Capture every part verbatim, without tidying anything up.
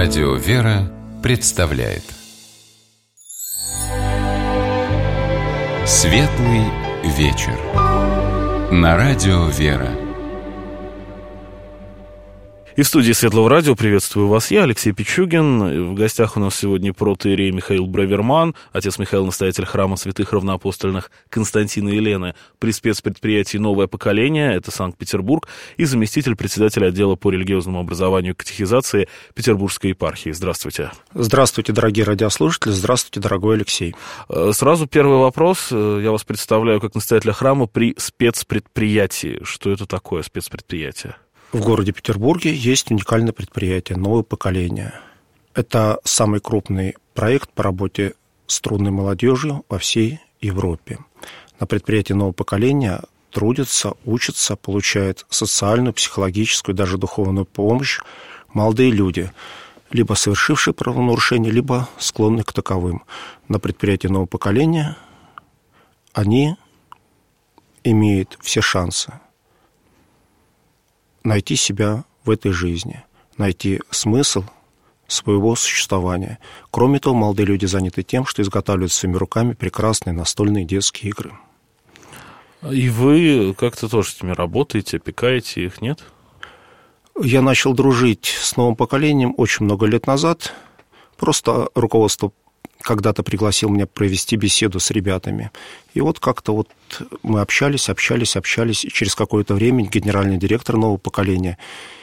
Радио «Вера» представляет Светлый вечер на Радио «Вера». И в студии Светлого радио приветствую вас я, Алексей Пичугин. В гостях у нас сегодня протоиерей Михаил Браверман, отец Михаил, настоятель храма святых равноапостольных Константина и Елены при спецпредприятии «Новое поколение», это Санкт-Петербург, и заместитель председателя отдела по религиозному образованию и катехизации Петербургской епархии. Здравствуйте. Здравствуйте, дорогие радиослушатели. Здравствуйте, дорогой Алексей. Сразу первый вопрос. Я вас представляю как настоятеля храма при спецпредприятии. Что это такое спецпредприятие? В городе Петербурге есть уникальное предприятие «Новое поколение». Это самый крупный проект по работе с трудной молодежью во всей Европе. На предприятии «Нового поколения» трудятся, учатся, получают социальную, психологическую, даже духовную помощь молодые люди, либо совершившие правонарушения, либо склонные к таковым. На предприятии «Нового поколения» они имеют все шансы найти себя в этой жизни, найти смысл своего существования. Кроме того, молодые люди заняты тем, что изготавливают своими руками прекрасные настольные детские игры. И вы как-то тоже с ними работаете, опекаете их, нет? Я начал дружить с новым поколением очень много лет назад. Просто руководство когда-то пригласил меня провести беседу с ребятами. И вот как-то вот мы общались, общались, общались. И через какое-то время генеральный директор нового поколения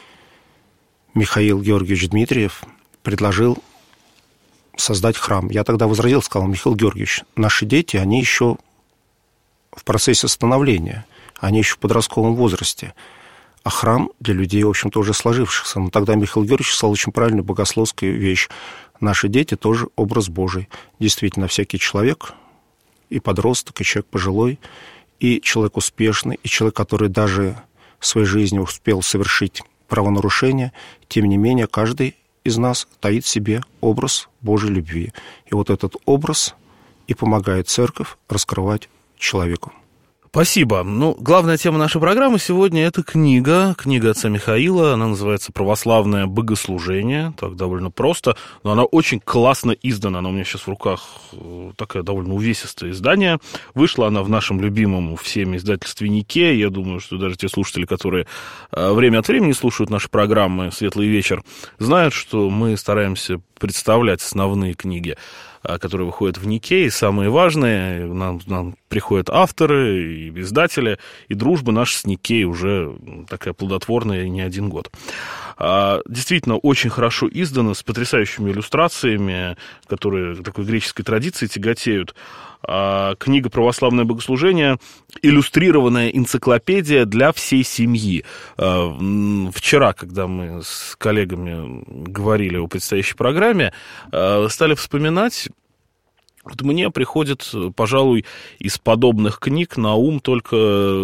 Михаил Георгиевич Дмитриев предложил создать храм. Я тогда возразил, сказал: Михаил Георгиевич, наши дети, они еще в процессе становления, они еще в подростковом возрасте. А храм для людей, в общем-то, уже сложившихся. Но тогда Михаил Георгиевич сказал очень правильную богословскую вещь. Наши дети тоже образ Божий. Действительно, всякий человек, и подросток, и человек пожилой, и человек успешный, и человек, который даже в своей жизни успел совершить правонарушение, тем не менее, каждый из нас таит в себе образ Божьей любви. И вот этот образ и помогает церковь раскрывать человеку. Спасибо. Ну, главная тема нашей программы сегодня – это книга, книга отца Михаила, она называется «Православное богослужение», так довольно просто, но она очень классно издана, она у меня сейчас в руках такое довольно увесистое издание, вышла она в нашем любимом всеми издательстве «Нике», я думаю, что даже те слушатели, которые время от времени слушают наши программы «Светлый вечер», знают, что мы стараемся представлять основные книги, которые выходят в Нике, и самые важные. Нам, нам приходят авторы и издатели, и дружба наша с Никей уже такая плодотворная не один год. Действительно, очень хорошо издано, с потрясающими иллюстрациями, которые такой греческой традиции тяготеют. Книга «Православное богослужение», иллюстрированная энциклопедия для всей семьи. Вчера, когда мы с коллегами говорили о предстоящей программе, стали вспоминать. Вот мне приходит, пожалуй, из подобных книг на ум только,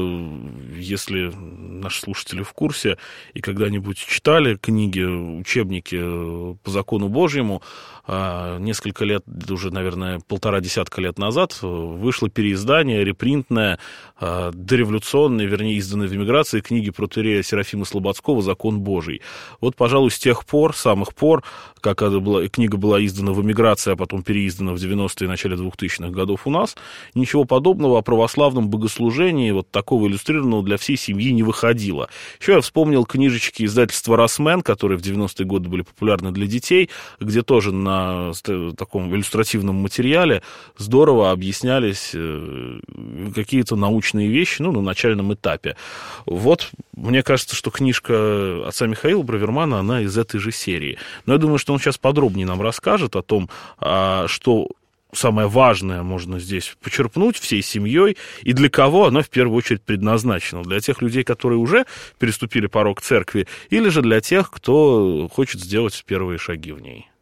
если наши слушатели в курсе и когда-нибудь читали книги, учебники по закону Божьему, несколько лет, уже, наверное, полтора десятка лет назад вышло переиздание, репринтное, дореволюционное, вернее, изданное в эмиграции книги протоиерея Серафима Слободского «Закон Божий». Вот, пожалуй, с тех пор, самых пор, как эта была, книга была издана в эмиграции, а потом переиздана в девяностые и начале двухтысячных годов у нас, ничего подобного о православном богослужении, вот такого иллюстрированного для всей семьи, не выходило. Еще я вспомнил книжечки издательства «Росмен», которые в девяностые годы были популярны для детей, где тоже на таком иллюстративном материале здорово объяснялись какие-то научные вещи, ну, на начальном этапе. Вот, мне кажется, что книжка отца Михаила Бравермана, она из этой же серии. Но я думаю, что он сейчас подробнее нам расскажет о том, что самое важное можно здесь почерпнуть всей семьей, и для кого оно в первую очередь предназначено. Для тех людей, которые уже переступили порог церкви, или же для тех, кто хочет сделать первые шаги в ней.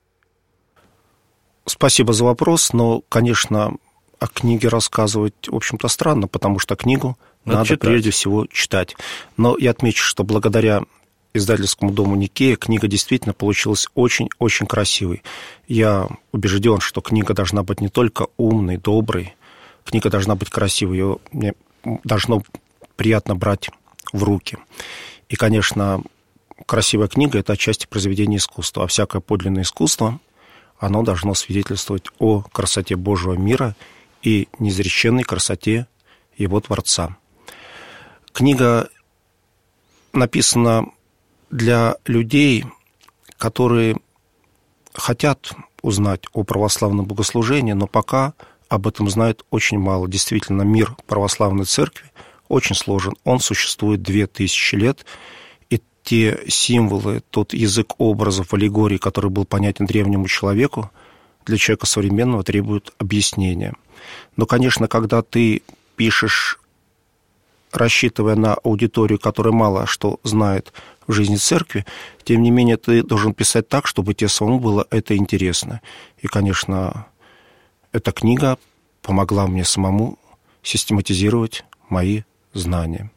Спасибо за вопрос, но, конечно, о книге рассказывать, в общем-то, странно, потому что книгу надо, надо прежде всего читать. Но я отмечу, что благодаря издательскому дому Никея книга действительно получилась очень-очень красивой. Я убежден, что книга должна быть не только умной, доброй, книга должна быть красивой, ее должно приятно брать в руки. И, конечно, красивая книга – это отчасти произведение искусства, а всякое подлинное искусство, оно должно свидетельствовать о красоте Божьего мира и неизреченной красоте Его Творца. Книга написана для людей, которые хотят узнать о православном богослужении, но пока об этом знают очень мало. Действительно, мир православной церкви очень сложен. Он существует две тысячи лет, и те символы, тот язык образов, аллегорий, который был понятен древнему человеку, для человека современного требует объяснения. Но, конечно, когда ты пишешь, рассчитывая на аудиторию, которая мало что знает в жизни церкви, тем не менее ты должен писать так, чтобы тебе самому было это интересно. И, конечно, эта книга помогла мне самому систематизировать мои знания.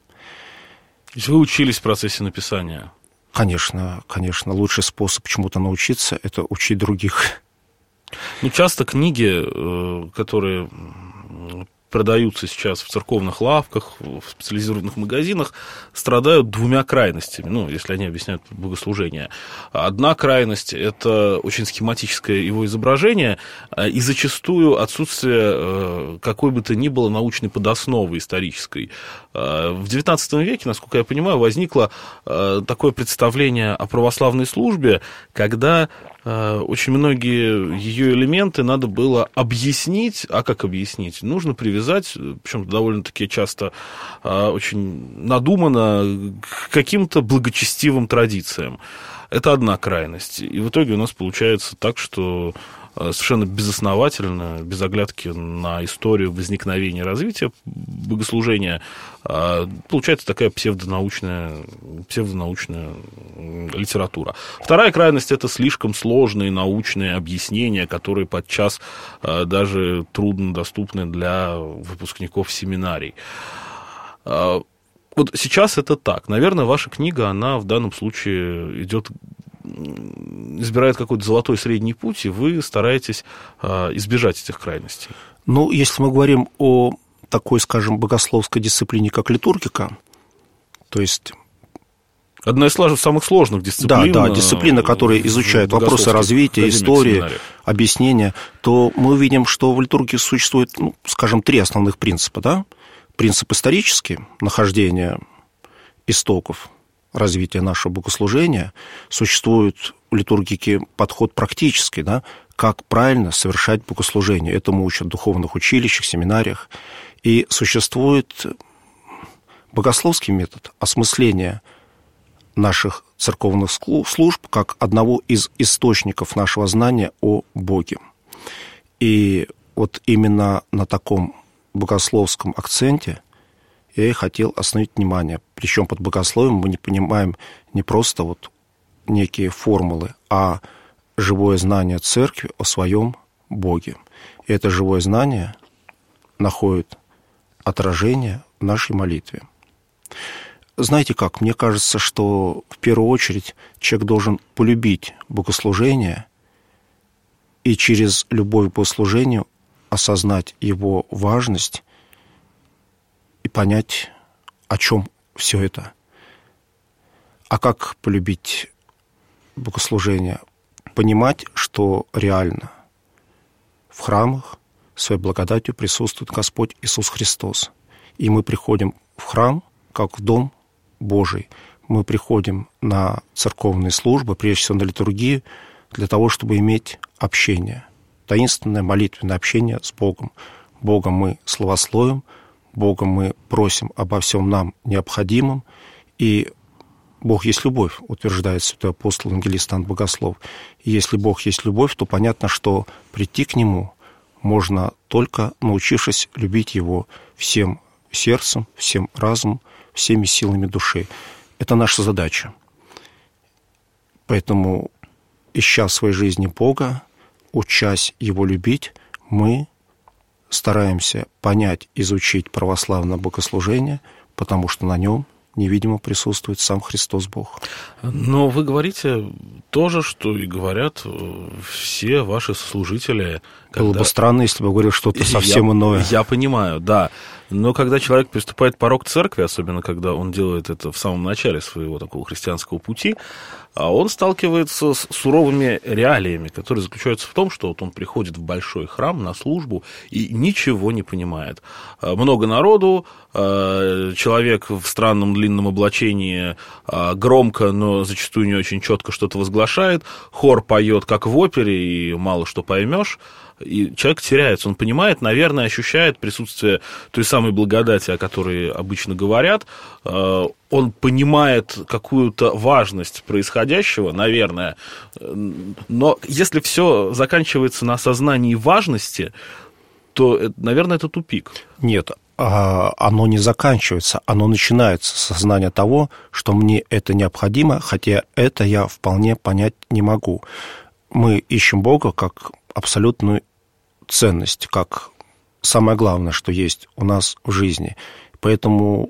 То есть вы учились в процессе написания? Конечно, конечно. Лучший способ чему-то научиться – это учить других. Ну, часто книги, которые продаются сейчас в церковных лавках, в специализированных магазинах, страдают двумя крайностями, ну, если они объясняют богослужение. Одна крайность – это очень схематическое его изображение и зачастую отсутствие какой бы то ни было научной подосновы исторической. В девятнадцатом веке, насколько я понимаю, возникло такое представление о православной службе, когда очень многие ее элементы надо было объяснить. А как объяснить? Нужно привязать, причем довольно-таки часто очень надуманно, к каким-то благочестивым традициям. Это одна крайность. И в итоге у нас получается так, что совершенно безосновательно, без оглядки на историю возникновения и развития богослужения, получается такая псевдонаучная, псевдонаучная литература. Вторая крайность – это слишком сложные научные объяснения, которые подчас даже труднодоступны для выпускников семинарий. Вот сейчас это так. Наверное, ваша книга, она в данном случае идет, избирает какой-то золотой средний путь, и вы стараетесь избежать этих крайностей. Ну, если мы говорим о такой, скажем, богословской дисциплине, как литургика, то есть... Одна из самых сложных дисциплин. Да, да, дисциплина, которая изучает вопросы развития, истории, объяснения, то мы увидим, что в литургии существует, ну, скажем, три основных принципа, да? Принцип исторический, нахождение истоков развития нашего богослужения. Существует в литургике подход практический, да? Как правильно совершать богослужение. Этому учат в духовных училищах, семинариях. И существует богословский метод осмысления наших церковных служб как одного из источников нашего знания о Боге. И вот именно на таком богословском акценте я и хотел остановить внимание. Причем под богословием мы не понимаем не просто вот некие формулы, а живое знание церкви о своем Боге. И это живое знание находит отражение в нашей молитве. Знаете как, мне кажется, что в первую очередь человек должен полюбить богослужение и через любовь к богослужению осознать его важность и понять, о чем все это. А как полюбить богослужение? Понимать, что реально в храмах своей благодатью присутствует Господь Иисус Христос. И мы приходим в храм, как в дом Божий. Мы приходим на церковные службы, прежде всего на литургию, для того, чтобы иметь общение. Таинственное молитвенное общение с Богом. Богом мы славословим, Богом мы просим обо всем нам необходимом, и Бог есть любовь, утверждает святой апостол евангелист Иоанн Богослов. И если Бог есть любовь, то понятно, что прийти к Нему можно только научившись любить Его всем сердцем, всем разумом, всеми силами души. Это наша задача. Поэтому, ища в своей жизни Бога, учась Его любить, мы стараемся понять, изучить православное богослужение, потому что на нем невидимо присутствует сам Христос Бог. Но вы говорите то же, что и говорят все ваши служители. Когда... Было бы странно, если бы говорил что-то я, совсем иное. Я понимаю, да. Но когда человек приступает порог церкви, особенно когда он делает это в самом начале своего такого христианского пути, он сталкивается с суровыми реалиями, которые заключаются в том, что вот он приходит в большой храм на службу и ничего не понимает. Много народу, человек в странном длинном облачении громко, но зачастую не очень четко что-то возглашает, хор поет, как в опере, и мало что поймешь. И человек теряется, он понимает, наверное, ощущает присутствие той самой благодати, о которой обычно говорят, он понимает какую-то важность происходящего, наверное, но если все заканчивается на осознании важности, то, наверное, это тупик. Нет, оно не заканчивается, оно начинается с сознания того, что мне это необходимо, хотя это я вполне понять не могу. Мы ищем Бога как абсолютную ценность, как самое главное, что есть у нас в жизни. Поэтому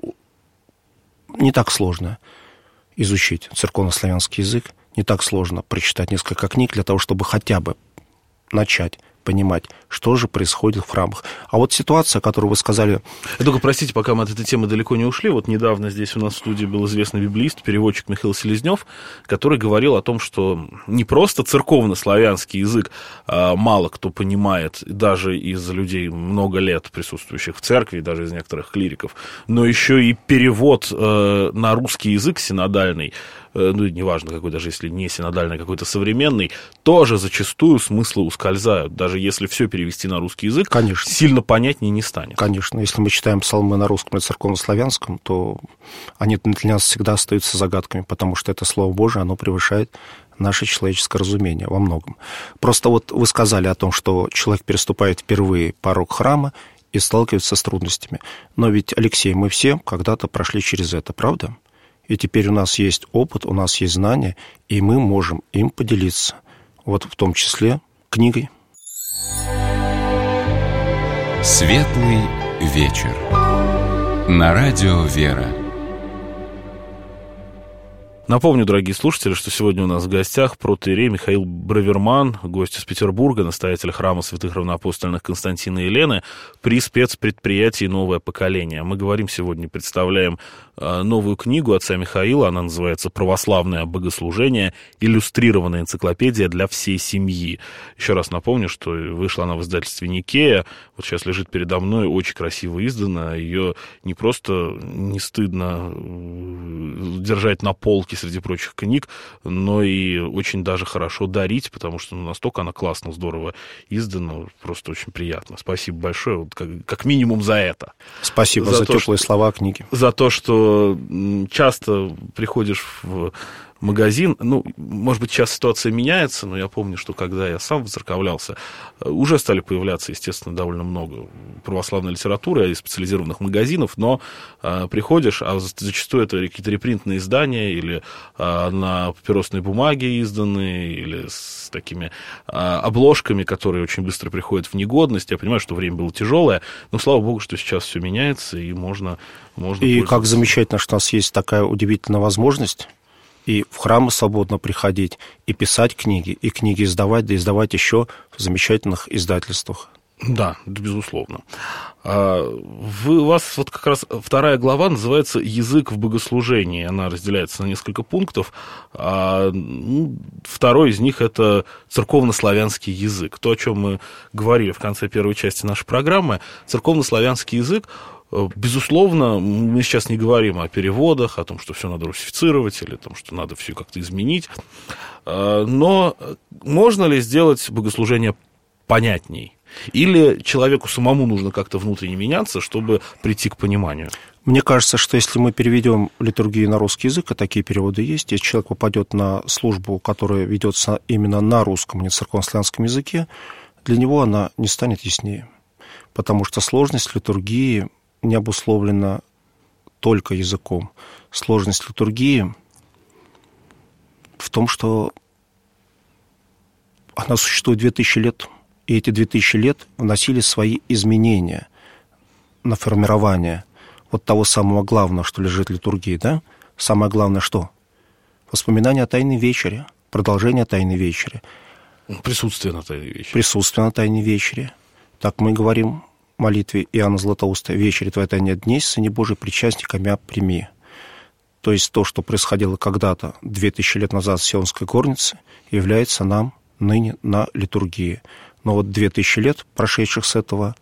не так сложно изучить церковнославянский язык, не так сложно прочитать несколько книг для того, чтобы хотя бы начать понимать, что же происходит в храмах. А вот ситуация, которую вы сказали... Только, простите, пока мы от этой темы далеко не ушли, вот недавно здесь у нас в студии был известный библеист, переводчик Михаил Селезнев, который говорил о том, что не просто церковно-славянский язык а мало кто понимает, даже из людей много лет присутствующих в церкви, даже из некоторых клириков, но еще и перевод э, на русский язык синодальный, ну, неважно какой, даже если не синодальный, какой-то современный, тоже зачастую смыслы ускользают. Даже если все перевести на русский язык, конечно, сильно понятнее не станет. Конечно. Если мы читаем псалмы на русском и церковнославянском, то они для нас всегда остаются загадками, потому что это Слово Божие, оно превышает наше человеческое разумение во многом. Просто вот вы сказали о том, что человек переступает впервые порог храма и сталкивается с трудностями. Но ведь, Алексей, мы все когда-то прошли через это, правда? И теперь у нас есть опыт, у нас есть знания, и мы можем им поделиться. Вот в том числе книгой. Светлый вечер. На радио «Вера». Напомню, дорогие слушатели, что сегодня у нас в гостях протоиерей Михаил Браверман, гость из Петербурга, настоятель храма святых равноапостольных Константина и Елены при спецпредприятии «Новое поколение». Мы говорим сегодня, представляем новую книгу отца Михаила, она называется «Православное богослужение. Иллюстрированная энциклопедия для всей семьи». Еще раз напомню, что вышла она в издательстве «Никея», вот сейчас лежит передо мной, очень красиво издана, ее не просто не стыдно держать на полке среди прочих книг, но и очень даже хорошо дарить, потому что ну, настолько она классно, здорово издана, просто очень приятно. Спасибо большое, вот как, как минимум за это. Спасибо за, за то, теплые что, слова о книге. За то, что часто приходишь в магазин, ну, может быть, сейчас ситуация меняется, но я помню, что когда я сам воцерковлялся, уже стали появляться, естественно, довольно много православной литературы и специализированных магазинов, но а, приходишь, а зачастую это какие-то репринтные издания или а, на папиросной бумаге изданные, или с такими а, обложками, которые очень быстро приходят в негодность. Я понимаю, что время было тяжелое, но, слава богу, что сейчас все меняется, и можно... можно и как замечательно, что у нас есть такая удивительная возможность и в храмы свободно приходить, и писать книги, и книги издавать, да издавать еще в замечательных издательствах. Да, безусловно. Вы, у вас вот как раз вторая глава называется «Язык в богослужении». Она разделяется на несколько пунктов. А, ну, второй из них – это церковнославянский язык. То, о чем мы говорили в конце первой части нашей программы. Церковнославянский язык, безусловно, мы сейчас не говорим о переводах, о том, что все надо русифицировать или о том, что надо все как-то изменить. Но можно ли сделать богослужение понятней? Или человеку самому нужно как-то внутренне меняться, чтобы прийти к пониманию? Мне кажется, что если мы переведем литургию на русский язык, а такие переводы есть, если человек попадет на службу, которая ведется именно на русском, а не церковнославянском языке, для него она не станет яснее. Потому что сложность литургии не обусловлена только языком. Сложность литургии в том, что она существует две тысячи лет, и эти две тысячи лет вносили свои изменения на формирование вот того самого главного, что лежит в литургии, да? Самое главное что? Воспоминание о Тайной вечере, продолжение Тайной вечери. Присутствие на Тайной вечере. Присутствие на Тайной вечере. Так мы говорим в молитве Иоанна Златоуста: «Вечери Твоя Тайная дней, Сыне Божий, причастника мя прими». То есть то, что происходило когда-то, две тысячи лет назад в Сионской горнице, является нам ныне на литургии. Но вот две тысячи лет, прошедших с этого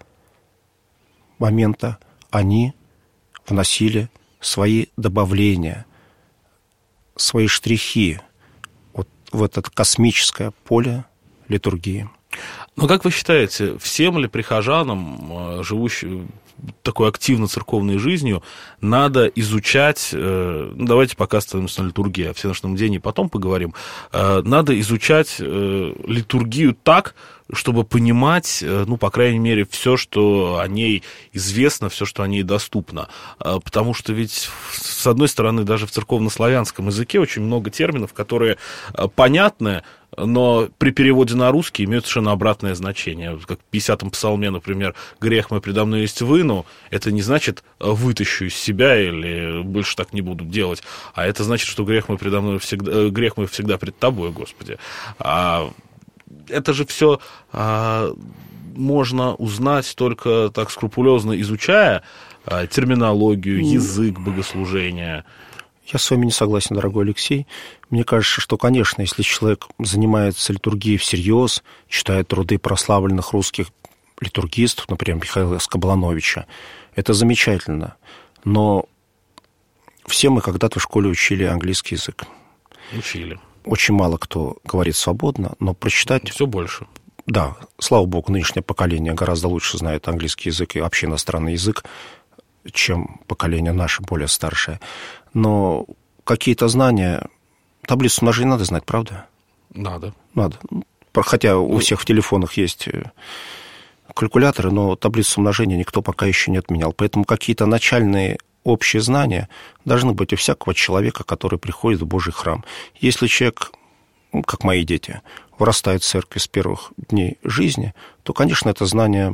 момента, они вносили свои добавления, свои штрихи вот в это космическое поле литургии. Но как вы считаете, всем ли прихожанам, живущим такой активно церковной жизнью, надо изучать, ну, давайте пока остановимся на литургии, о всеношном дении потом поговорим, надо изучать литургию так, чтобы понимать, ну, по крайней мере, все, что о ней известно, все, что о ней доступно. Потому что ведь, с одной стороны, даже в церковнославянском языке очень много терминов, которые понятны, но при переводе на русский имеют совершенно обратное значение. Как в пятидесятом псалме, например, «Грех мой предо мной есть выну», это не значит «вытащу из себя» или «больше так не буду делать», а это значит, что грех мой предо мной всегда, грех мой всегда пред тобой, Господи. А это же все а, можно узнать только так скрупулезно изучая а, терминологию, язык богослужения. Я с вами не согласен, дорогой Алексей. Мне кажется, что, конечно, если человек занимается литургией всерьез, читает труды прославленных русских литургистов, например, Михаила Скоблановича, это замечательно. Но все мы когда-то в школе учили английский язык. Учили. Очень мало кто говорит свободно, но прочитать... Все больше. Да, слава богу, нынешнее поколение гораздо лучше знает английский язык и вообще иностранный язык, чем поколение наше, более старшее. Но какие-то знания... Таблицу умножения надо знать, правда? Надо. Надо. Хотя у всех в телефонах есть калькуляторы, но таблицу умножения никто пока еще не отменял. Поэтому какие-то начальные общие знания должны быть у всякого человека, который приходит в Божий храм. Если человек, ну, как мои дети, вырастает в церкви с первых дней жизни, то, конечно, это знание,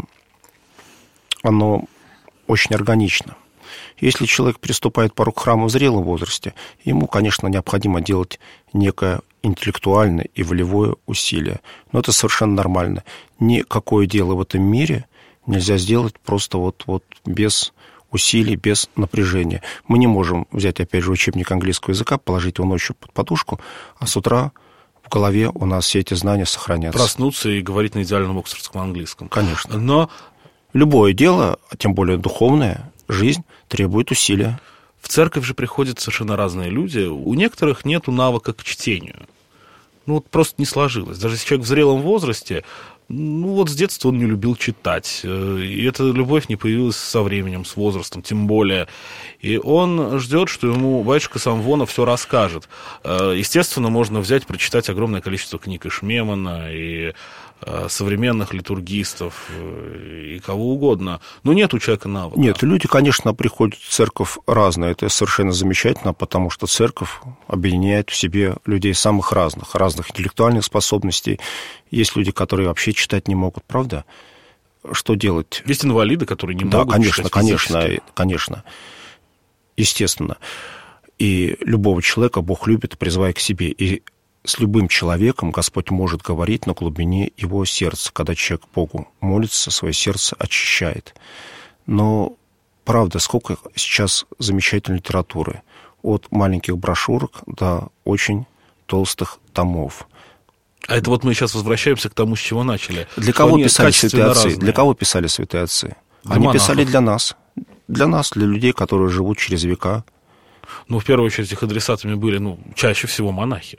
оно очень органично. Если человек приступает порог храма в зрелом возрасте, ему, конечно, необходимо делать некое интеллектуальное и волевое усилие. Но это совершенно нормально. Никакое дело в этом мире нельзя сделать просто вот, вот без усилий, без напряжения. Мы не можем взять, опять же, учебник английского языка, положить его ночью под подушку, а с утра в голове у нас все эти знания сохранятся. Проснуться и говорить на идеальном оксфордском английском. Конечно. Но любое дело, тем более духовное, жизнь требует усилия. В церковь же приходят совершенно разные люди. У некоторых нету навыка к чтению. Ну, вот просто не сложилось. Даже если человек в зрелом возрасте, ну, вот с детства он не любил читать. И эта любовь не появилась со временем, с возрастом, тем более. И он ждет, что ему батюшка Самвона все расскажет. Естественно, можно взять, прочитать огромное количество книг и Шмемана, и современных литургистов, и кого угодно. Но нет у человека навыка. Нет, люди, конечно, приходят в церковь разные. Это совершенно замечательно, потому что церковь объединяет в себе людей самых разных, разных интеллектуальных способностей. Есть люди, которые вообще читать не могут, правда? Что делать? Есть инвалиды, которые не да, могут конечно, читать конечно, физически. конечно. Естественно. И любого человека Бог любит, призывая к себе. И с любым человеком Господь может говорить на глубине его сердца. Когда человек Богу молится, свое сердце очищает. Но, правда, сколько сейчас замечательной литературы. От маленьких брошюрок до очень толстых томов. А это вот мы сейчас возвращаемся к тому, с чего начали. Для кого писали святые отцы? Разные. Для кого писали святые отцы? Для Они монахов. Писали для нас. Для нас, для людей, которые живут через века. Ну, в первую очередь, их адресатами были, ну, чаще всего монахи.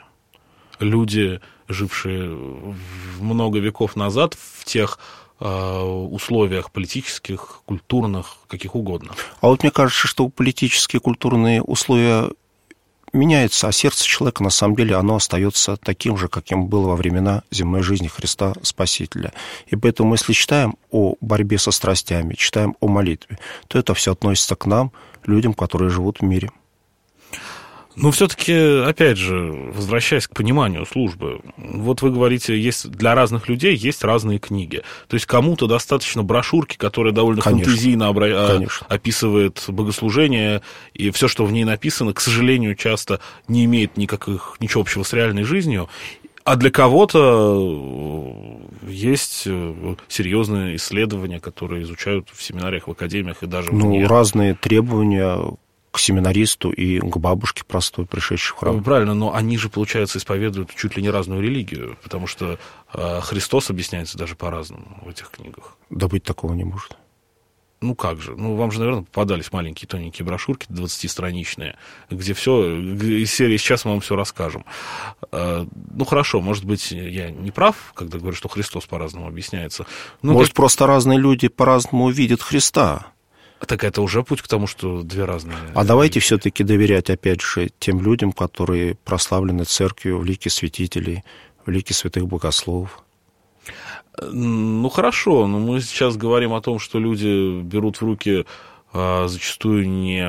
Люди, жившие много веков назад в тех э, условиях политических, культурных, каких угодно. А вот мне кажется, что политические, культурные условия меняются, а сердце человека, на самом деле, оно остается таким же, каким было во времена земной жизни Христа Спасителя. И поэтому, если читаем о борьбе со страстями, читаем о молитве, то это все относится к нам, людям, которые живут в мире. Но все-таки, опять же, возвращаясь к пониманию службы, вот вы говорите, есть для разных людей есть разные книги. То есть кому-то достаточно брошюрки, которая довольно Конечно. фантазийно обра... Конечно. описывает богослужение, и все, что в ней написано, к сожалению, часто не имеет никаких, ничего общего с реальной жизнью. А для кого-то есть серьезные исследования, которые изучают в семинариях, в академиях и даже в Ну, университетах. разные требования к семинаристу и к бабушке простой, пришедшей в храм. Правильно, но они же, получается, исповедуют чуть ли не разную религию, потому что э, Христос объясняется даже по-разному в этих книгах. Да быть такого не может. Ну как же? Ну, вам же, наверное, попадались маленькие тоненькие брошюрки двадцатистраничные, где все, из серии «Сейчас мы вам все расскажем». Э, ну, хорошо, может быть, я не прав, когда говорю, что Христос по-разному объясняется. Ну, может, как... просто разные люди по-разному видят Христа. Так это уже путь к тому, что две разные... А давайте все-таки доверять, опять же, тем людям, которые прославлены церковью в лике святителей, в лике святых богословов. Ну, хорошо, но мы сейчас говорим о том, что люди берут в руки а, зачастую не...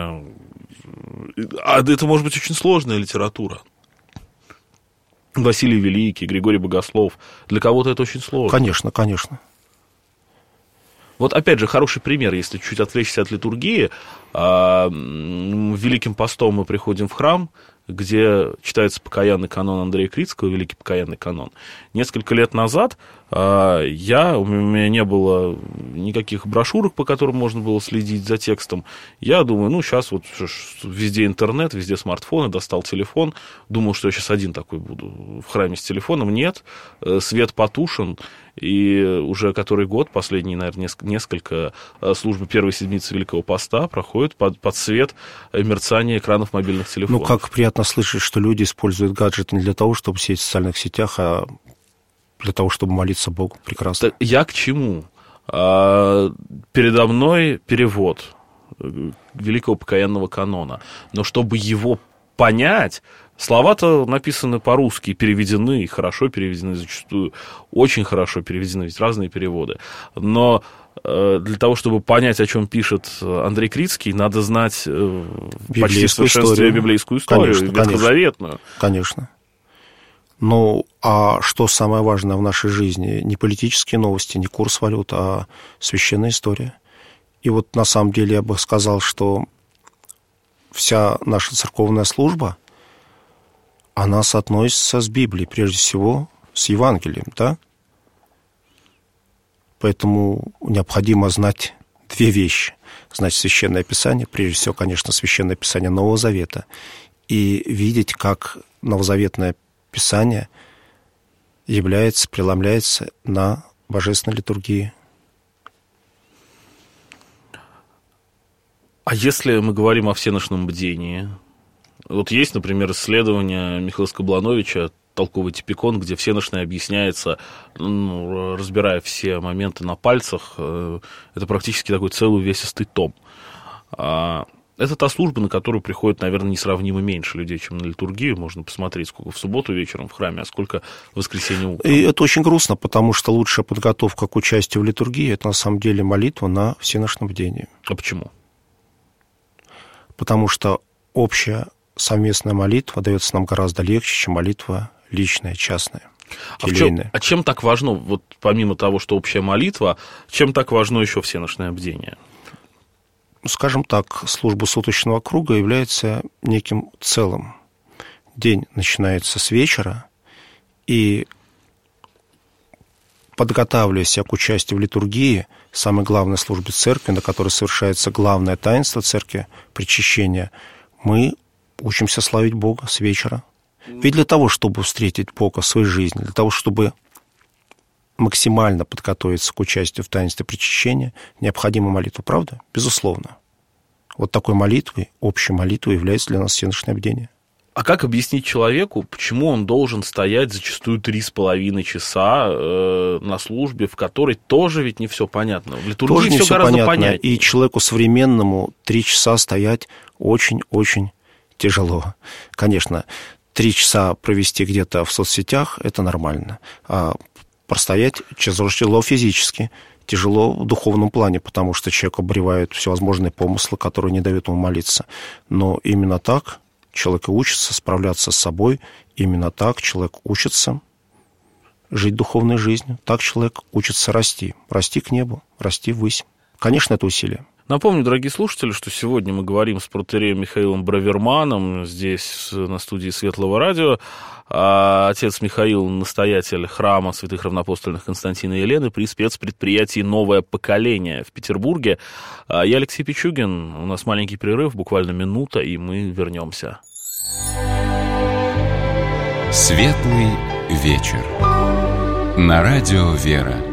А это может быть очень сложная литература. Василий Великий, Григорий Богослов. Для кого-то это очень сложно. Конечно, конечно. Вот опять же, хороший пример, если чуть отвлечься от литургии. Великим постом мы приходим в храм, где читается покаянный канон Андрея Крицкого, Великий покаянный канон. Несколько лет назад я, у меня не было никаких брошюрок, по которым можно было следить за текстом. Я думаю, ну, сейчас вот везде интернет, везде смартфоны, достал телефон. Думал, что я сейчас один такой буду в храме с телефоном. Нет, свет потушен. И уже который год, последние, наверное, несколько, службы первой седмицы Великого Поста проходят под, под свет мерцания экранов мобильных телефонов. Ну, как приятно слышать, что люди используют гаджеты не для того, чтобы сидеть в социальных сетях, а для того, чтобы молиться Богу. Прекрасно. Я к чему? А, передо мной перевод Великого покаянного канона. Но чтобы его понять... Слова-то написаны по-русски, переведены, хорошо переведены зачастую, очень хорошо переведены, ведь разные переводы. Но э, для того, чтобы понять, о чем пишет Андрей Крицкий, надо знать э, почти в совершенстве библейскую историю, конечно, ветхозаветную. Конечно. Ну, а что самое важное в нашей жизни? Не политические новости, не курс валют, а священная история. И вот на самом деле я бы сказал, что вся наша церковная служба, она соотносится с Библией, прежде всего, с Евангелием, да? Поэтому необходимо знать две вещи. Знать Священное Писание, прежде всего, конечно, Священное Писание Нового Завета, и видеть, как Новозаветное Писание является, преломляется на божественной литургии. А если мы говорим о всеношном бдении? Вот есть, например, исследование Михаила Скоблановича «Толковый типикон», где всеношное объясняется, ну, разбирая все моменты на пальцах. Это практически такой целый увесистый том. Это та служба, на которую приходит, наверное, несравнимо меньше людей, чем на литургию. Можно посмотреть, сколько в субботу вечером в храме, а сколько в воскресенье утром. И это очень грустно, потому что лучшая подготовка к участию в литургии – это на самом деле молитва на всеношном бдении. А почему? Потому что общая совместная молитва дается нам гораздо легче, чем молитва личная, частная, келейная. А, чем, а чем так важно, вот помимо того, что общая молитва, чем так важно еще всеношное бдение? Скажем так, служба суточного круга является неким целым. День начинается с вечера, и, подготавливая себя к участию в литургии, самой главной службе церкви, на которой совершается главное таинство церкви, причащение, мы учимся славить Бога с вечера. Ведь для того, чтобы встретить Бога в своей жизни, для того, чтобы максимально подготовиться к участию в таинстве причащения, необходима молитва, правда? Безусловно. Вот такой молитвой, общей молитвой является для нас всеношное бдение. А как объяснить человеку, почему он должен стоять зачастую три с половиной часа э, на службе, в которой тоже ведь не все понятно? В литургии тоже не все гораздо понятно. понятнее. И человеку современному три часа стоять очень-очень тяжело. Конечно, три часа провести где-то в соцсетях – это нормально. А простоять тяжело физически, тяжело в духовном плане, потому что человек обревает всевозможные помыслы, которые не дают ему молиться. Но именно так человек и учится справляться с собой. Именно так человек учится жить духовной жизнью. Так человек учится расти. Расти к небу, расти ввысь. Конечно, это усилие. Напомню, дорогие слушатели, что сегодня мы говорим с протоиереем Михаилом Браверманом здесь, на студии Светлого радио. А отец Михаил – настоятель храма святых равноапостольных Константина и Елены при спецпредприятии «Новое поколение» в Петербурге. А я Алексей Пичугин. У нас маленький перерыв, буквально минута, и мы вернемся. Светлый вечер. На радио «Вера».